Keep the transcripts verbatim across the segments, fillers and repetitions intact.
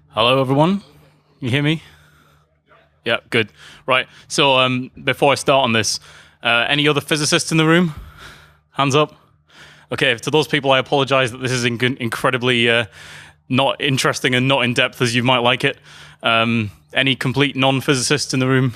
Hello, everyone. You hear me? Yeah, good. Right. So, um, before I start on this, uh, any other physicists in the room? Hands up. Okay. To those people, I apologize that this is in- incredibly uh, not interesting and not in depth as you might like it. Um, any complete non-physicists in the room?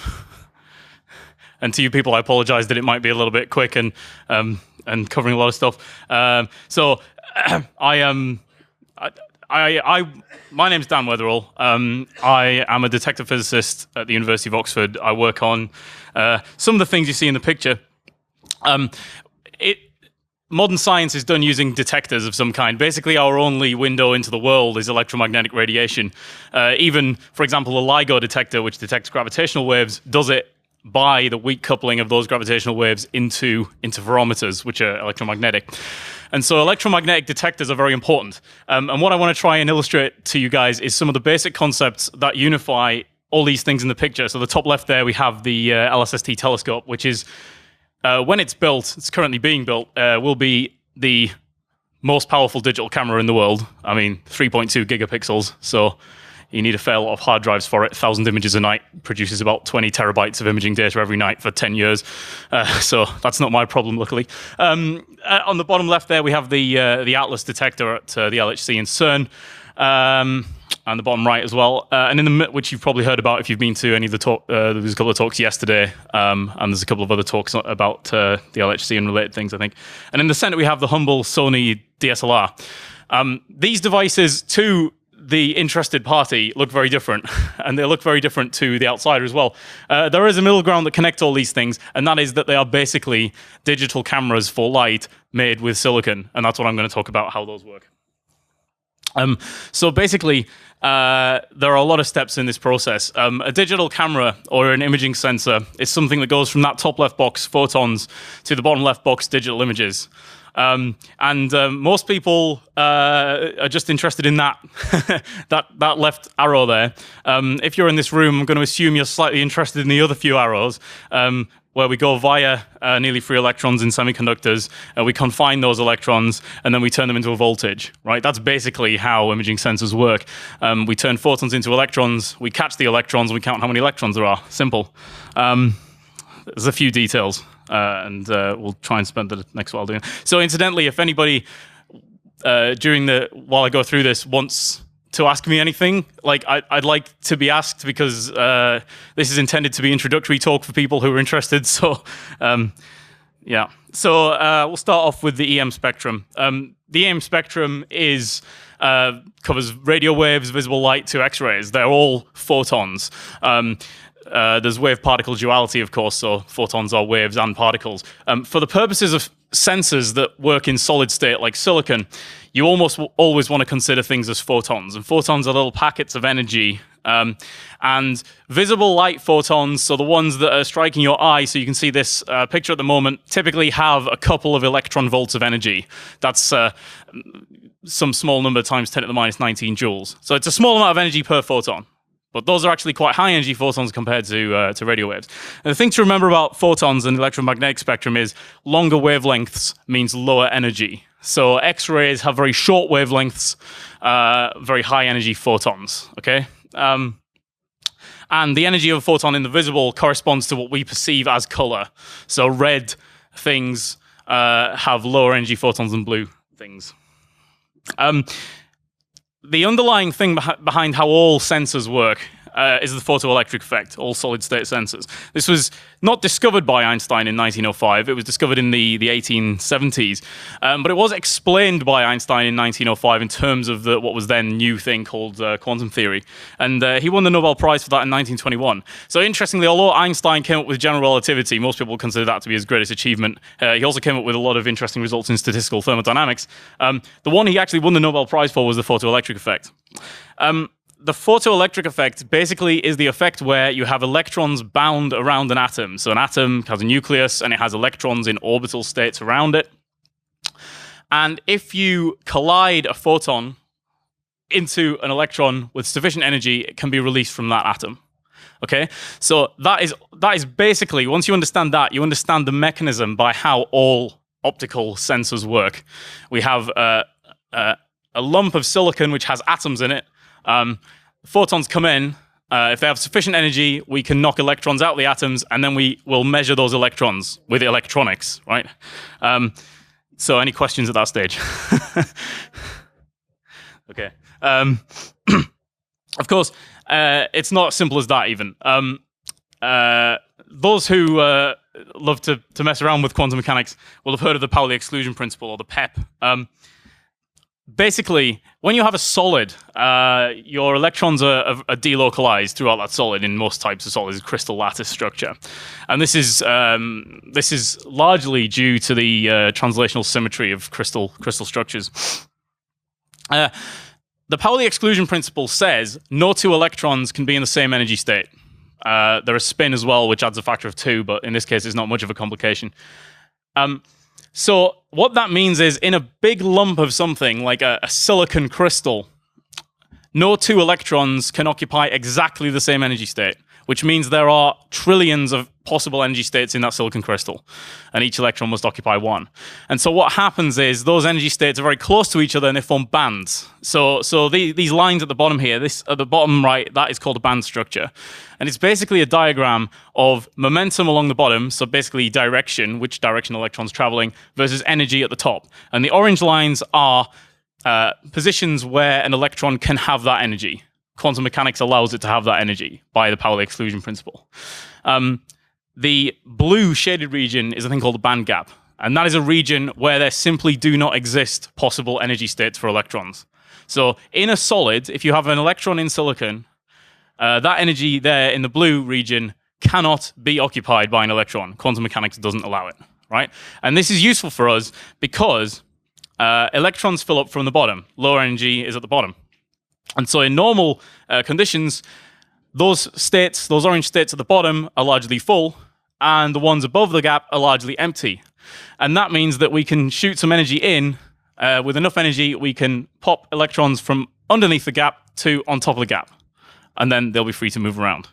And to you people, I apologize that it might be a little bit quick and um, and covering a lot of stuff. Um, so, I am. Um, I, I, I, my name's Dan Weatherall. Um, I am a detector physicist at the University of Oxford. I work on uh, some of the things you see in the picture. Um, it, modern science is done using detectors of some kind. Basically, our only window into the world is electromagnetic radiation. Uh, even, for example, a LIGO detector, which detects gravitational waves, does it by the weak coupling of those gravitational waves into interferometers, which are electromagnetic. And so electromagnetic detectors are very important. Um, and what I want to try and illustrate to you guys is some of the basic concepts that unify all these things in the picture. So the top left there, we have the uh, L S S T telescope, which is, uh, when it's built, it's currently being built, uh, will be the most powerful digital camera in the world. I mean, three point two gigapixels. So you need a fair lot of hard drives for it. one thousand images a night, produces about twenty terabytes of imaging data every night for ten years. Uh, so that's not my problem, luckily. Um, uh, on the bottom left there, we have the uh, the Atlas detector at uh, the L H C in CERN. Um, and the bottom right as well. Uh, and in the which you've probably heard about if you've been to any of the talk. Uh, there was a couple of talks yesterday, um, and there's a couple of other talks about uh, the L H C and related things, I think. And in the center, we have the humble Sony D S L R. Um, these devices, too, the interested party look very different, and they look very different to the outsider as well. Uh, there is a middle ground that connects all these things, and that is that they are basically digital cameras for light made with silicon, and that's what I'm going to talk about, how those work. Um, so basically, uh, there are a lot of steps in this process. Um, a digital camera or an imaging sensor is something that goes from that top left box, photons, to the bottom left box, digital images. Um, and um, most people uh, are just interested in that, that that left arrow there. Um, if you're in this room, I'm going to assume you're slightly interested in the other few arrows, um, where we go via uh, nearly free electrons in semiconductors. Uh, we confine those electrons, and then we turn them into a voltage. Right? That's basically how imaging sensors work. Um, we turn photons into electrons. We catch the electrons, and we count how many electrons there are. Simple. Um, there's a few details. Uh, and uh, we'll try and spend the next while doing it. So incidentally, if anybody uh, during the while I go through this wants to ask me anything, like I, I'd like to be asked, because uh, this is intended to be introductory talk for people who are interested. So um, yeah, so uh, we'll start off with the E M spectrum. Um, the E M spectrum is uh, covers radio waves, visible light to X-rays. They're all photons. Um, Uh, there's wave-particle duality, of course, so photons are waves and particles. Um, for the purposes of sensors that work in solid state like silicon, you almost w- always want to consider things as photons. And photons are little packets of energy. Um, and visible light photons, so the ones that are striking your eye, so you can see this uh, picture at the moment, typically have a couple of electron volts of energy. That's uh, some small number times ten to the minus nineteen joules. So it's a small amount of energy per photon. But those are actually quite high energy photons compared to uh, to radio waves. And the thing to remember about photons and the electromagnetic spectrum is longer wavelengths means lower energy. So X-rays have very short wavelengths, uh, very high energy photons. Okay, um, and the energy of a photon in the visible corresponds to what we perceive as color. So red things uh, have lower energy photons than blue things. Um, The underlying thing beh- behind how all sensors work uh, is the photoelectric effect, all solid-state sensors. This was not discovered by Einstein in nineteen oh five. It was discovered in the, the eighteen seventies. Um, but it was explained by Einstein in nineteen oh five in terms of the, what was then new thing called uh, quantum theory. And uh, he won the Nobel Prize for that in nineteen twenty-one. So interestingly, although Einstein came up with general relativity, most people consider that to be his greatest achievement. Uh, he also came up with a lot of interesting results in statistical thermodynamics. Um, the one he actually won the Nobel Prize for was the photoelectric effect. Um, The photoelectric effect basically is the effect where you have electrons bound around an atom. So an atom has a nucleus and it has electrons in orbital states around it. And if you collide a photon into an electron with sufficient energy, it can be released from that atom. Okay, so that is that is basically, once you understand that, you understand the mechanism by how all optical sensors work. We have uh, uh, a lump of silicon which has atoms in it. Um, photons come in. Uh, if they have sufficient energy, we can knock electrons out of the atoms, and then we will measure those electrons with electronics, right? Um, so any questions at that stage? Okay. Um, of course, uh, it's not as simple as that even. Um, uh, those who uh, love to, to mess around with quantum mechanics will have heard of the Pauli exclusion principle, or the P E P. Um, basically, when you have a solid, uh, your electrons are, are, are delocalized throughout that solid in most types of solids, crystal lattice structure. And this is um, this is largely due to the uh, translational symmetry of crystal, crystal structures. Uh, the Pauli exclusion principle says no two electrons can be in the same energy state. Uh, there is spin as well, which adds a factor of two, but in this case, it's not much of a complication. Um, so what that means is, in a big lump of something, like a, a silicon crystal, no two electrons can occupy exactly the same energy state, which means there are trillions of possible energy states in that silicon crystal, and each electron must occupy one. And so what happens is those energy states are very close to each other, and they form bands. So, so the, these lines at the bottom here, this at the bottom right, that is called a band structure. And it's basically a diagram of momentum along the bottom, so basically direction, which direction electrons traveling, versus energy at the top. And the orange lines are uh, positions where an electron can have that energy. Quantum mechanics allows it to have that energy by the Pauli exclusion principle. Um, the blue shaded region is a thing called the band gap. And that is a region where there simply do not exist possible energy states for electrons. So in a solid, if you have an electron in silicon, uh, that energy there in the blue region cannot be occupied by an electron. Quantum mechanics doesn't allow it, right? And this is useful for us because uh, electrons fill up from the bottom. Lower energy is at the bottom. And so in normal uh, conditions, those states, those orange states at the bottom are largely full, and the ones above the gap are largely empty. And that means that we can shoot some energy in. Uh, with enough energy, we can pop electrons from underneath the gap to on top of the gap. And then they'll be free to move around.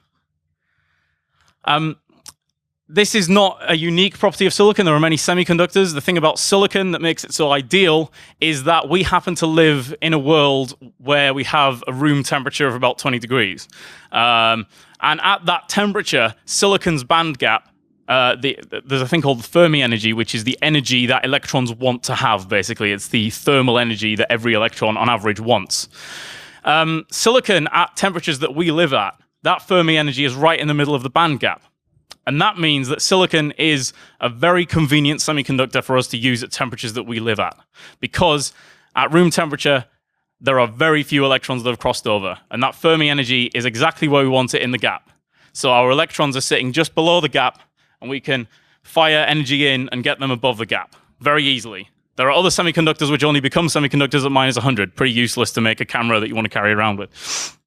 Um, This is not a unique property of silicon. There are many semiconductors. The thing about silicon that makes it so ideal is that we happen to live in a world where we have a room temperature of about twenty degrees. Um, and at that temperature, silicon's band gap, uh, the, there's a thing called the Fermi energy, which is the energy that electrons want to have, basically. It's the thermal energy that every electron, on average, wants. Um, silicon, at temperatures that we live at, that Fermi energy is right in the middle of the band gap. And that means that silicon is a very convenient semiconductor for us to use at temperatures that we live at. Because at room temperature, there are very few electrons that have crossed over. And that Fermi energy is exactly where we want it in the gap. So our electrons are sitting just below the gap, and we can fire energy in and get them above the gap very easily. There are other semiconductors which only become semiconductors at minus one hundred. Pretty useless to make a camera that you want to carry around with.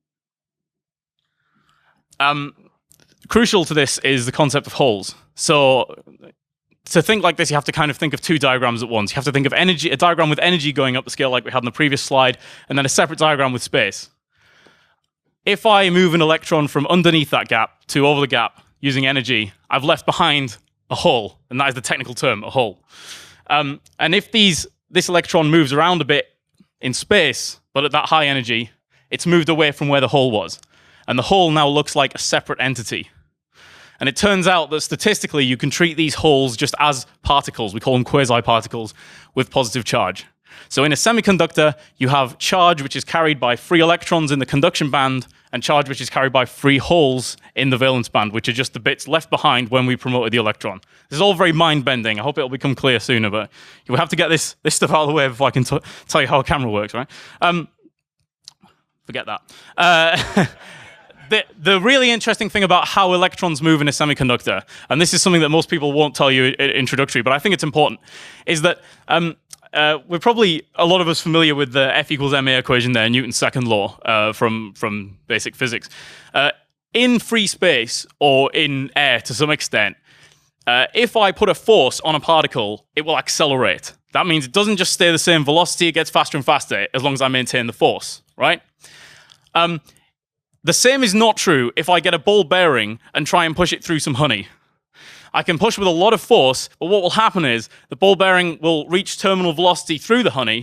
Um... Crucial to this is the concept of holes. So to think like this, you have to kind of think of two diagrams at once. You have to think of energy, a diagram with energy going up the scale like we had in the previous slide, and then a separate diagram with space. If I move an electron from underneath that gap to over the gap using energy, I've left behind a hole, and that is the technical term, a hole. Um, and if these this electron moves around a bit in space, but at that high energy, it's moved away from where the hole was. And the hole now looks like a separate entity. And it turns out that statistically, you can treat these holes just as particles. We call them quasi-particles with positive charge. So in a semiconductor, you have charge which is carried by free electrons in the conduction band, and charge which is carried by free holes in the valence band, which are just the bits left behind when we promoted the electron. This is all very mind-bending. I hope it'll become clear sooner, but you have to get this, this stuff out of the way before I can t tell you how a camera works, right? Um, forget that. Uh, The, the really interesting thing about how electrons move in a semiconductor, and this is something that most people won't tell you introductory, but I think it's important, is that um, uh, we're probably, a lot of us familiar with the F equals ma equation there, Newton's second law uh, from, from basic physics. Uh, in free space, or in air to some extent, uh, if I put a force on a particle, it will accelerate. That means it doesn't just stay the same velocity, it gets faster and faster, as long as I maintain the force, right? Um, The same is not true if I get a ball bearing and try and push it through some honey. I can push with a lot of force, but what will happen is the ball bearing will reach terminal velocity through the honey,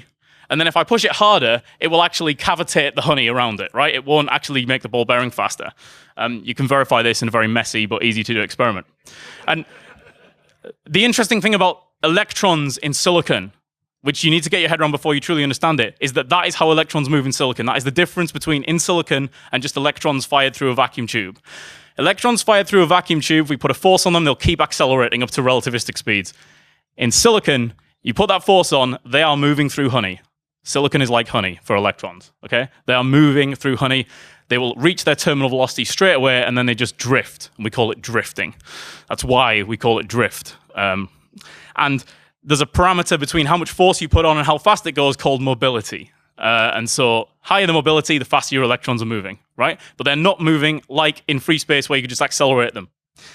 And then if I push it harder, it will actually cavitate the honey around it, right? It won't actually make the ball bearing faster. Um, you can verify this in a very messy but easy to do experiment. And the interesting thing about electrons in silicon, which you need to get your head around before you truly understand it, is that that is how electrons move in silicon. That is the difference between in silicon and just electrons fired through a vacuum tube. Electrons fired through a vacuum tube, we put a force on them, they'll keep accelerating up to relativistic speeds. In silicon, you put that force on, they are moving through honey. Silicon is like honey for electrons, okay? They are moving through honey. They will reach their terminal velocity straight away, and then they just drift, and we call it drifting. That's why we call it drift. Um, and there's a parameter between how much force you put on and how fast it goes called mobility. Uh, and so higher the mobility, the faster your electrons are moving, right? But they're not moving like in free space where you could just accelerate them.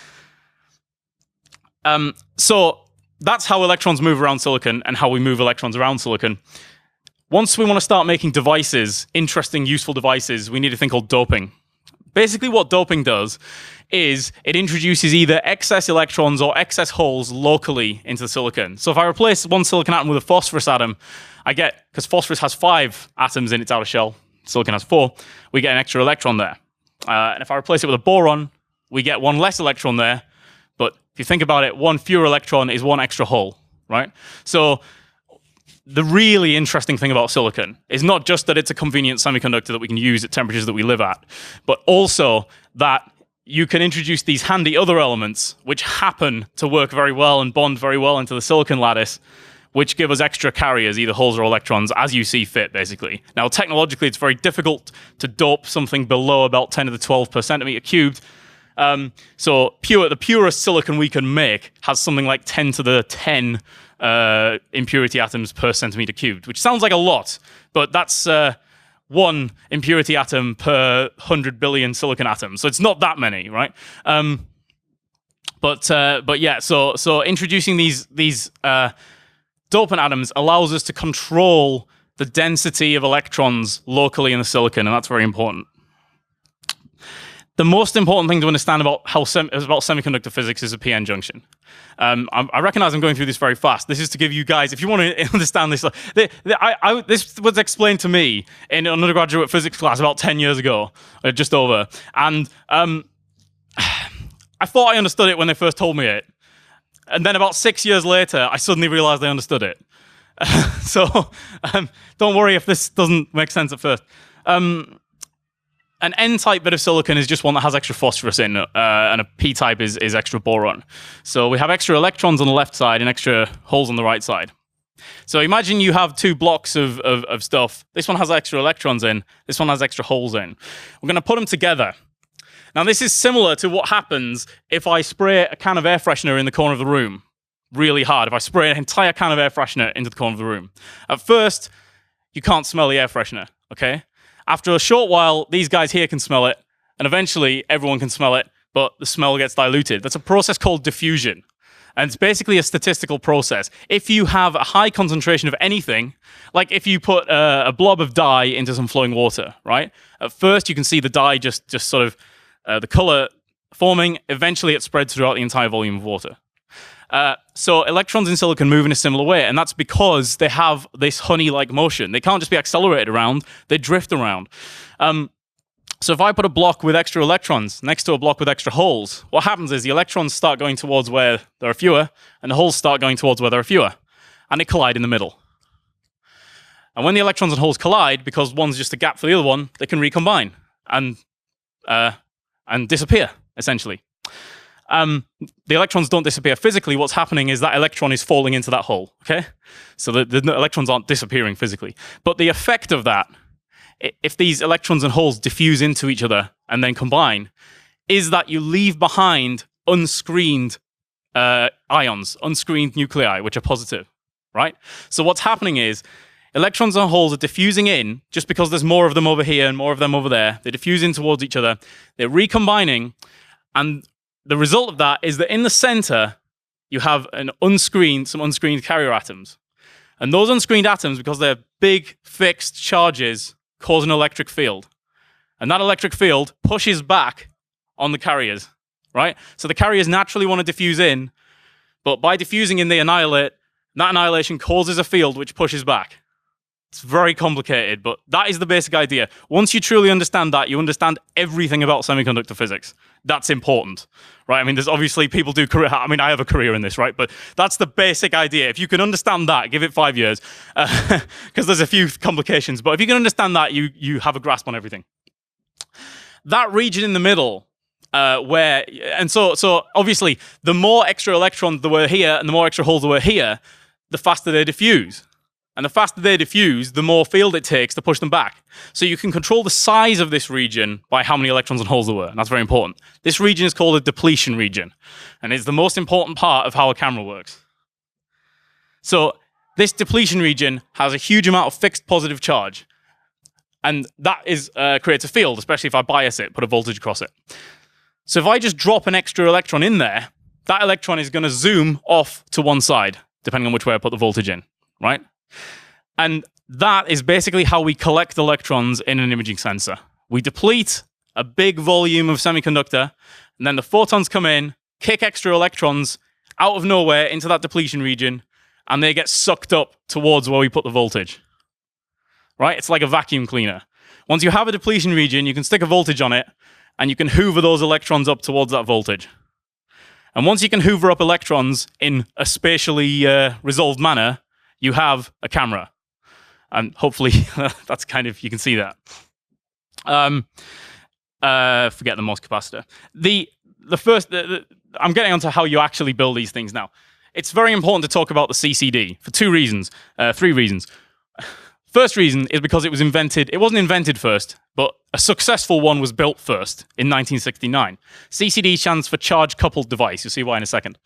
Um, so that's how electrons move around silicon and how we move electrons around silicon. Once we want to start making devices, interesting, useful devices, we need a thing called doping. Basically what doping does is it introduces either excess electrons or excess holes locally into the silicon. So if I replace one silicon atom with a phosphorus atom, I get, because phosphorus has five atoms in its outer shell, silicon has four, we get an extra electron there. Uh, and if I replace it with a boron, we get one less electron there. But if you think about it, one fewer electron is one extra hole, right? So the really interesting thing about silicon is not just that it's a convenient semiconductor that we can use at temperatures that we live at, but also that you can introduce these handy other elements which happen to work very well and bond very well into the silicon lattice, which give us extra carriers, either holes or electrons, as you see fit, basically. Now, technologically, it's very difficult to dope something below about ten to the twelve per centimeter cubed. Um, so pure, the purest silicon we can make has something like ten to the ten uh, impurity atoms per centimeter cubed, which sounds like a lot, but that's uh, one impurity atom per one hundred billion silicon atoms. So it's not that many, right? Um, but uh, but yeah, so so introducing these these uh, dopant atoms allows us to control the density of electrons locally in the silicon, and that's very important. The most important thing to understand about how sem about semiconductor physics is a p-n junction. Um, I, I recognize I'm going through this very fast. This is to give you guys, if you want to understand this, the, the, I, I, this was explained to me in an undergraduate physics class about ten years ago, uh, just over. And um, I thought I understood it when they first told me it. And then about six years later, I suddenly realized I understood it. so um, don't worry if this doesn't make sense at first. Um, An N-type bit of silicon is just one that has extra phosphorus in, uh, and a P-type is, is extra boron. So we have extra electrons on the left side and extra holes on the right side. So imagine you have two blocks of, of, of stuff. This one has extra electrons in. This one has extra holes in. We're going to put them together. Now, this is similar to what happens if I spray a can of air freshener in the corner of the room really hard. If I spray an entire can of air freshener into the corner of the room. At first, you can't smell the air freshener, okay? After a short while, these guys here can smell it, and eventually everyone can smell it, but the smell gets diluted. That's a process called diffusion, and it's basically a statistical process. If you have a high concentration of anything, like if you put a, a blob of dye into some flowing water, right? At first, you can see the dye just, just sort of, uh, the color forming. Eventually, it spreads throughout the entire volume of water. Uh, so electrons in silicon move in a similar way, and that's because they have this honey-like motion. They can't just be accelerated around, they drift around. Um, so if I put a block with extra electrons next to a block with extra holes, what happens is the electrons start going towards where there are fewer, and the holes start going towards where there are fewer, and they collide in the middle. And when the electrons and holes collide, because one's just a gap for the other one, they can recombine and, uh, and disappear, essentially. Um, the electrons don't disappear physically. What's happening is that electron is falling into that hole, okay? So the, the electrons aren't disappearing physically. But the effect of that, if these electrons and holes diffuse into each other and then combine, is that you leave behind unscreened uh, ions, unscreened nuclei, which are positive, right? So what's happening is electrons and holes are diffusing in just because there's more of them over here and more of them over there. They diffuse in towards each other. They're recombining, and the result of that is that in the center, you have an unscreened, some unscreened carrier atoms. And those unscreened atoms, because they're big, fixed charges, cause an electric field. And that electric field pushes back on the carriers, right? So the carriers naturally want to diffuse in, but by diffusing in, they annihilate. That annihilation causes a field which pushes back. It's very complicated, but that is the basic idea. Once you truly understand that, you understand everything about semiconductor physics. That's important, right? I mean, there's obviously people do career. I mean, I have a career in this, right? But that's the basic idea. If you can understand that, give it five years, because uh, there's a few complications. But if you can understand that, you you have a grasp on everything. That region in the middle, uh, where and so so obviously, the more extra electrons there were here, and the more extra holes there were here, the faster they diffuse. And the faster they diffuse, the more field it takes to push them back. So you can control the size of this region by how many electrons and holes there were. And that's very important. This region is called a depletion region. And it's the most important part of how a camera works. So this depletion region has a huge amount of fixed positive charge. And that is uh, creates a field, especially if I bias it, put a voltage across it. So if I just drop an extra electron in there, that electron is going to zoom off to one side, depending on which way I put the voltage in, right? And that is basically how we collect electrons in an imaging sensor. We deplete a big volume of semiconductor, and then the photons come in, kick extra electrons out of nowhere into that depletion region, and they get sucked up towards where we put the voltage. Right? It's like a vacuum cleaner. Once you have a depletion region, you can stick a voltage on it, and you can hoover those electrons up towards that voltage. And once you can hoover up electrons in a spatially uh, resolved manner, you have a camera. And hopefully that's kind of, you can see that. Um, uh, forget the MOS capacitor. The the first, the, the, I'm getting onto how you actually build these things now. It's very important to talk about the C C D for two reasons, uh, three reasons. First reason is because it was invented, it wasn't invented first, but a successful one was built first in nineteen sixty-nine. C C D stands for charge coupled device. You'll see why in a second.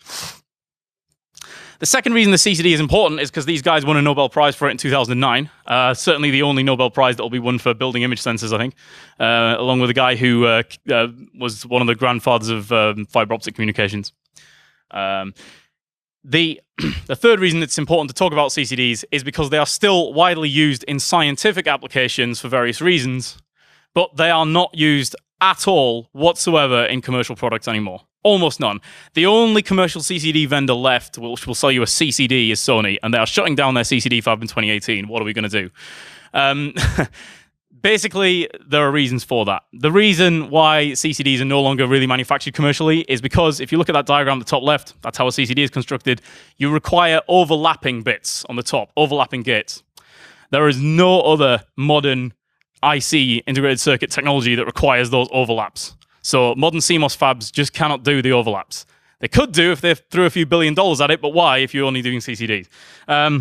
The second reason the C C D is important is because these guys won a Nobel Prize for it in two thousand nine. Uh, certainly the only Nobel Prize that will be won for building image sensors, I think, uh, along with a guy who uh, uh, was one of the grandfathers of um, fiber optic communications. Um, the, the third reason it's important to talk about C C Ds is because they are still widely used in scientific applications for various reasons, but they are not used at all whatsoever in commercial products anymore. Almost none. The only commercial C C D vendor left which will sell you a C C D is Sony, and they are shutting down their C C D fab in twenty eighteen. What are we going to do? Um, basically, there are reasons for that. The reason why C C Ds are no longer really manufactured commercially is because if you look at that diagram at the top left, that's how a C C D is constructed, you require overlapping bits on the top, overlapping gates. There is no other modern I C, integrated circuit technology, that requires those overlaps. So modern C MOS fabs just cannot do the overlaps. They could do if they threw a few billion dollars at it, but why if you're only doing C C Ds? Um,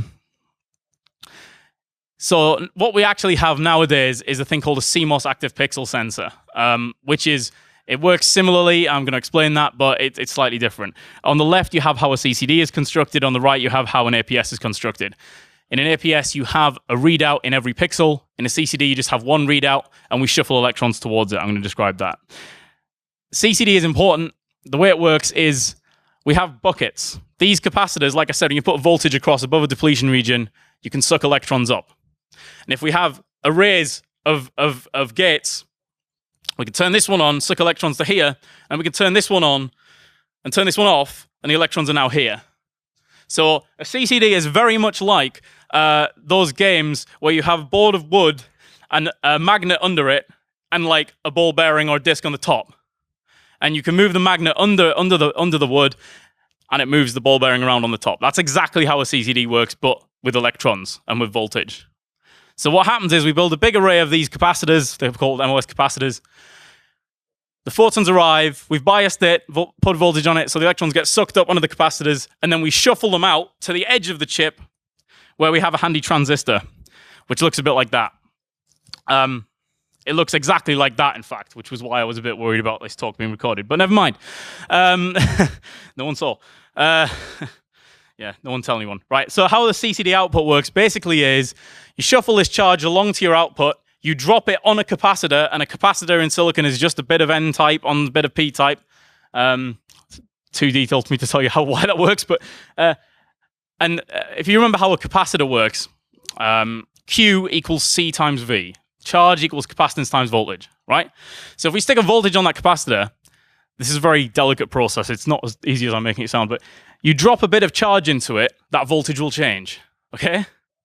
so what we actually have nowadays is a thing called a C MOS active pixel sensor, um, which is, it works similarly. I'm going to explain that, but it, it's slightly different. On the left, you have how a C C D is constructed. On the right, you have how an A P S is constructed. In an A P S, you have a readout in every pixel. In a C C D, you just have one readout, and we shuffle electrons towards it. I'm going to describe that. C C D is important. The way it works is we have buckets. These capacitors, like I said, when you put a voltage across above a depletion region, you can suck electrons up. And if we have arrays of, of, of gates, we can turn this one on, suck electrons to here, and we can turn this one on and turn this one off, and the electrons are now here. So a C C D is very much like uh, those games where you have a board of wood and a magnet under it and like a ball bearing or a disc on the top. And you can move the magnet under under the under the wood, and it moves the ball bearing around on the top. That's exactly how a C C D works, but with electrons and with voltage. So what happens is we build a big array of these capacitors. They're called M O S capacitors. The photons arrive, we've biased it, vo- put voltage on it, so the electrons get sucked up onto the capacitors, and then we shuffle them out to the edge of the chip, where we have a handy transistor, which looks a bit like that. Um, It looks exactly like that, in fact, which was why I was a bit worried about this talk being recorded. But never mind. Um, no one saw. Uh, yeah, no one tell anyone. Right, so how the C C D output works basically is you shuffle this charge along to your output, you drop it on a capacitor, and a capacitor in silicon is just a bit of N-type on a bit of P-type. Um, too detailed for me to tell you how why that works, but uh, and uh, if you remember how a capacitor works, um, Q equals C times V. Charge equals capacitance times voltage, right? So if we stick a voltage on that capacitor, this is a very delicate process. It's not as easy as I'm making it sound, but you drop a bit of charge into it, that voltage will change, okay?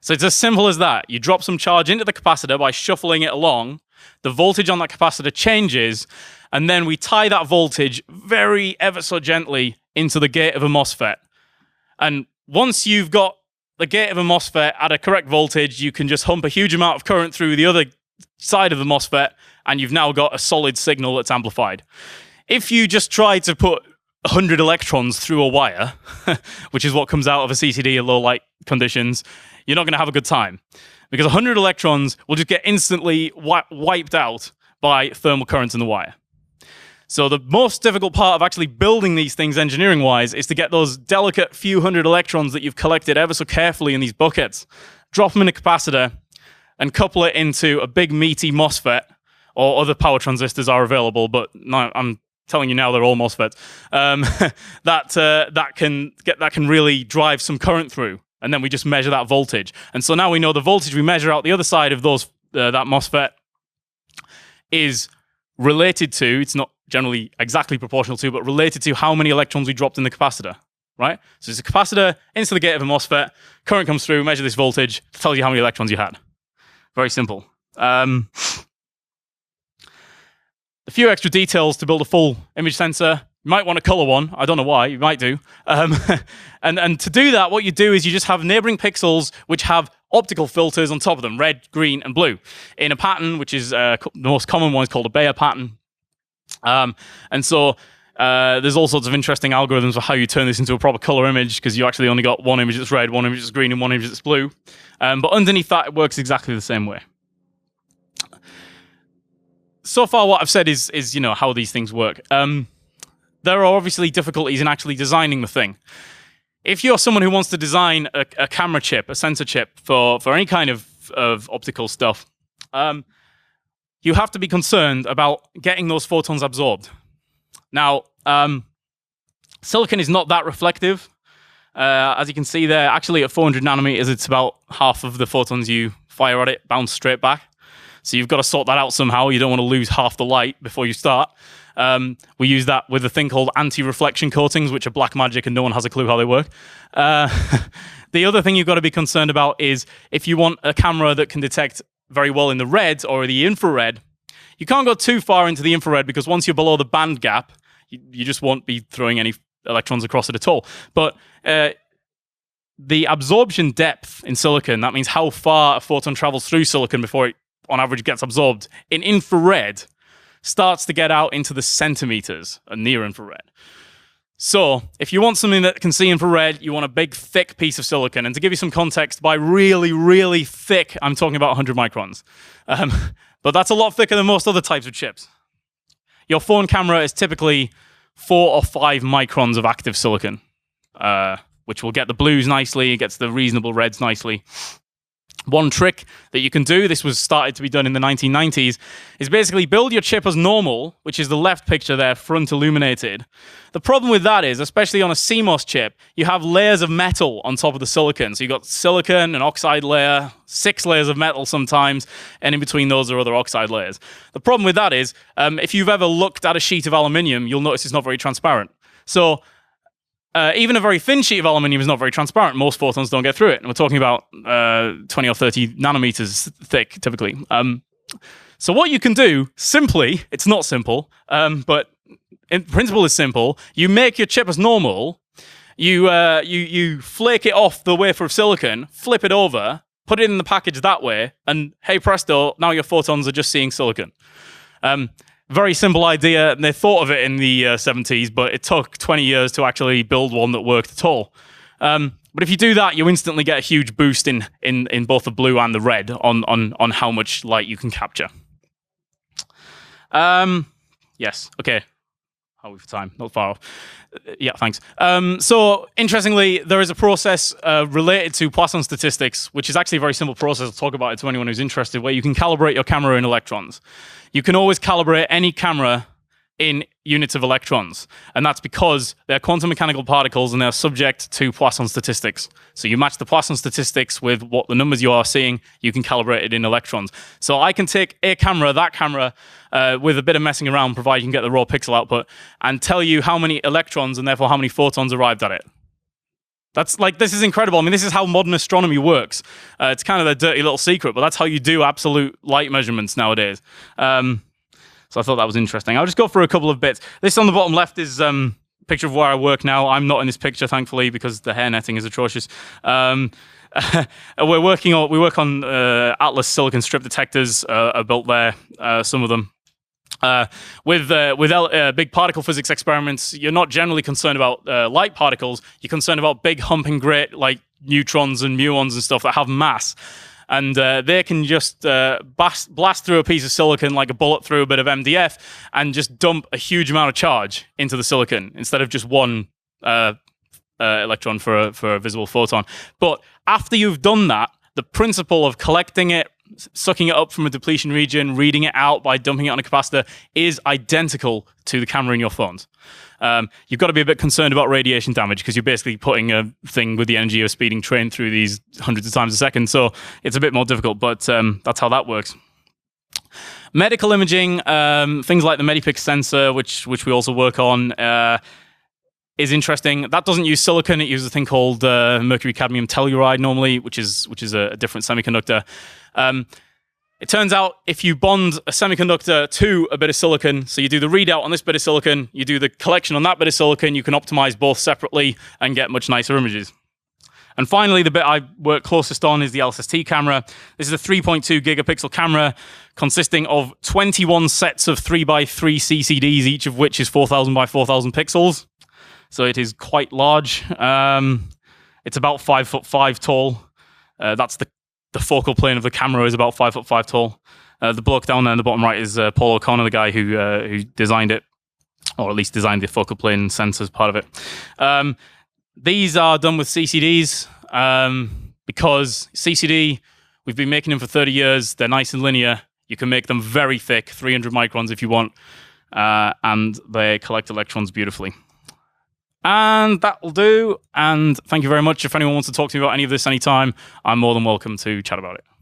So it's as simple as that. You drop some charge into the capacitor by shuffling it along. The voltage on that capacitor changes, and then we tie that voltage very ever so gently into the gate of a MOSFET. And once you've got the gate of a MOSFET at a correct voltage, you can just hump a huge amount of current through the other side of the MOSFET, and you've now got a solid signal that's amplified. If you just try to put one hundred electrons through a wire, which is what comes out of a C C D at low light conditions, you're not going to have a good time. Because one hundred electrons will just get instantly wi- wiped out by thermal currents in the wire. So the most difficult part of actually building these things engineering-wise is to get those delicate few hundred electrons that you've collected ever so carefully in these buckets, drop them in a capacitor, and couple it into a big meaty MOSFET, or other power transistors are available, but no, I'm telling you now they're all MOSFETs, um, that, uh, that, can get, that can really drive some current through. And then we just measure that voltage. And so now we know the voltage we measure out the other side of those uh, that MOSFET is related to, it's not generally exactly proportional to, but related to how many electrons we dropped in the capacitor, right? So it's a capacitor into the gate of a MOSFET, current comes through, measure this voltage, tells you how many electrons you had. Very simple. Um, a few extra details to build a full image sensor. You might want to color one. I don't know why. You might do. Um, and, and to do that, what you do is you just have neighboring pixels which have optical filters on top of them, red, green, and blue, in a pattern which is uh, the most common one is called a Bayer pattern. Um, and so uh, there's all sorts of interesting algorithms for how you turn this into a proper color image, because you actually only got one image that's red, one image that's green, and one image that's blue. Um, but underneath that, it works exactly the same way. So far, what I've said is, is you know, how these things work. Um, There are obviously difficulties in actually designing the thing. If you're someone who wants to design a, a camera chip, a sensor chip for, for any kind of, of optical stuff, um, you have to be concerned about getting those photons absorbed. Now, um, silicon is not that reflective. Uh, as you can see there, actually at four hundred nanometers, it's about half of the photons you fire at it bounce straight back. So you've got to sort that out somehow. You don't want to lose half the light before you start. Um, we use that with a thing called anti-reflection coatings, which are black magic and no one has a clue how they work. Uh, the other thing you've got to be concerned about is if you want a camera that can detect very well in the red or the infrared, you can't go too far into the infrared, because once you're below the band gap, you, you just won't be throwing any electrons across it at all. But uh, the absorption depth in silicon, that means how far a photon travels through silicon before it, on average, gets absorbed, in infrared, starts to get out into the centimeters, a near infrared. So if you want something that can see infrared, you want a big, thick piece of silicon. And to give you some context, by really, really thick, I'm talking about one hundred microns. Um, but that's a lot thicker than most other types of chips. Your phone camera is typically four or five microns of active silicon, uh, which will get the blues nicely, it gets the reasonable reds nicely. One trick that you can do, this was started to be done in the nineteen nineties, is basically build your chip as normal, which is the left picture there, front illuminated. The problem with that is, especially on a C MOS chip, you have layers of metal on top of the silicon. So you've got silicon, an oxide layer, six layers of metal sometimes, and in between those are other oxide layers. The problem with that is, um, if you've ever looked at a sheet of aluminium, you'll notice it's not very transparent. So Uh, even a very thin sheet of aluminium is not very transparent. Most photons don't get through it. And we're talking about uh, twenty or thirty nanometers thick, typically. Um, so what you can do, simply, it's not simple, um, but in principle is simple. You make your chip as normal. You, uh, you, you flake it off the wafer of silicon, flip it over, put it in the package that way, and hey presto, now your photons are just seeing silicon. Um, Very simple idea, and they thought of it in the uh, seventies, but it took twenty years to actually build one that worked at all. Um, but if you do that, you instantly get a huge boost in in, in both the blue and the red on, on, on how much light you can capture. Um, yes, okay. How are we for time? Not far off. Uh, yeah, thanks. Um, so, interestingly, there is a process uh, related to Poisson statistics, which is actually a very simple process. I'll talk about it to anyone who's interested, where you can calibrate your camera in electrons. You can always calibrate any camera in units of electrons. And that's because they're quantum mechanical particles and they're subject to Poisson statistics. So you match the Poisson statistics with what the numbers you are seeing, you can calibrate it in electrons. So I can take a camera, that camera, uh, with a bit of messing around, provided you can get the raw pixel output, and tell you how many electrons and therefore how many photons arrived at it. That's like, this is incredible. I mean, this is how modern astronomy works. Uh, it's kind of a dirty little secret, but that's how you do absolute light measurements nowadays. Um, so I thought that was interesting. I'll just go through a couple of bits. This on the bottom left is um, a picture of where I work now. I'm not in this picture, thankfully, because the hair netting is atrocious. Um, we're working on, we work on uh, Atlas silicon strip detectors uh, are built there, uh, some of them. Uh, with uh, with uh, big particle physics experiments, you're not generally concerned about uh, light particles. You're concerned about big humping great like neutrons and muons and stuff that have mass, and uh, they can just uh, blast, blast through a piece of silicon like a bullet through a bit of M D F, and just dump a huge amount of charge into the silicon instead of just one uh, uh, electron for a, for a visible photon. But after you've done that, the principle of collecting it, sucking it up from a depletion region, reading it out by dumping it on a capacitor is identical to the camera in your phones. Um, you've got to be a bit concerned about radiation damage because you're basically putting a thing with the energy of a speeding train through these hundreds of times a second. So it's a bit more difficult, but um, that's how that works. Medical imaging, um, things like the Medipix sensor, which which we also work on, uh, is interesting. That doesn't use silicon. It uses a thing called uh, mercury cadmium telluride normally, which is which is a, a different semiconductor. Um, it turns out if you bond a semiconductor to a bit of silicon, so you do the readout on this bit of silicon, you do the collection on that bit of silicon, you can optimize both separately and get much nicer images. And finally, the bit I work closest on is the L S S T camera. This is a three point two gigapixel camera consisting of twenty-one sets of three by three C C Ds, each of which is four thousand by four thousand pixels. So it is quite large. Um, it's about five foot five tall. Uh, that's the The focal plane of the camera is about five foot five tall. Uh, the bloke down there in the bottom right is uh, Paul O'Connor, the guy who uh, who designed it, or at least designed the focal plane sensors part of it. Um, these are done with C C Ds um, because C C D, we've been making them for thirty years. They're nice and linear. You can make them very thick, three hundred microns if you want, uh, and they collect electrons beautifully. And that will do. And thank you very much. If anyone wants to talk to me about any of this anytime, I'm more than welcome to chat about it.